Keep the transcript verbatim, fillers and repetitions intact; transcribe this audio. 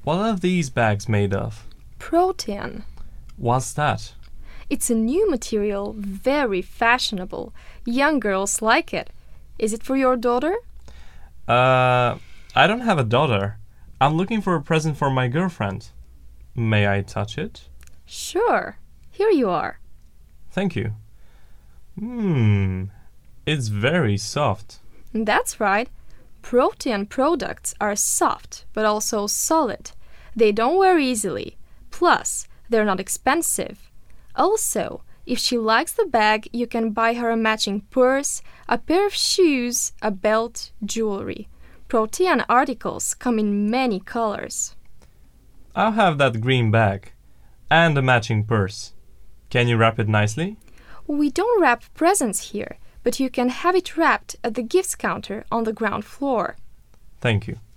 What are these bags made of? Protean. What's that? It's a new material, very fashionable. Young girls like it. Is it for your daughter? Uh, I don't have a daughter. I'm looking for a present for my girlfriend. May I touch it? Sure. Here you are. Thank you. Hmm, it's very soft. That's right. Protean products are soft, but also solid. They don't wear easily. Plus, they're not expensive. Also, if she likes the bag, you can buy her a matching purse, a pair of shoes, a belt, jewelry. Protean articles come in many colors. I'll have that green bag and a matching purse. Can you wrap it nicely? We don't wrap presents here, but you can have it wrapped at the gifts counter on the ground floor. Thank you.